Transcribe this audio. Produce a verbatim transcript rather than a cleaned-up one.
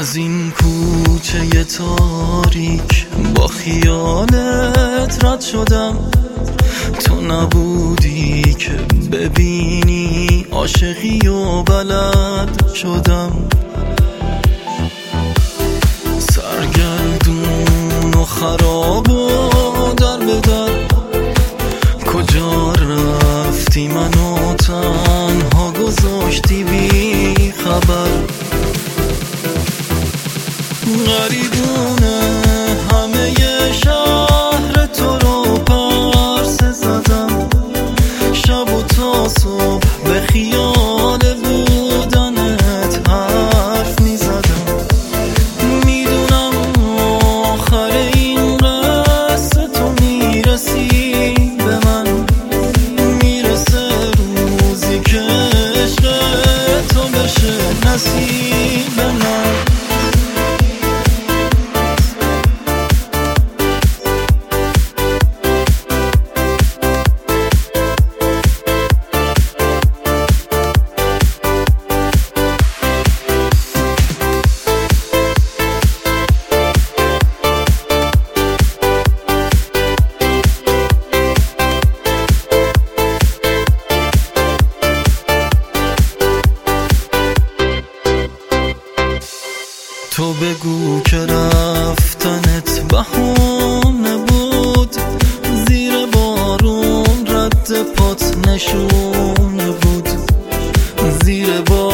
از این کوچه تاریک با خیالت رد شدم، تو نبودی که ببینی عاشقی و بلد شدم. سرگردون و خراب و در به در، کجا رفتی منو تنها گذاشتی بی خبر. غریبونه همه شهر تو رو پرسه زدم، شب و تا صبح به خیال بودنت حرف می زدم. میدونم آخر این قصه تو میرسی به من، میرسه روزی که عشق تو بشه نصیب من. تو بگو که رفتنت بهونه بود، زیر بارون رد پات نشونه بود، زیر بارون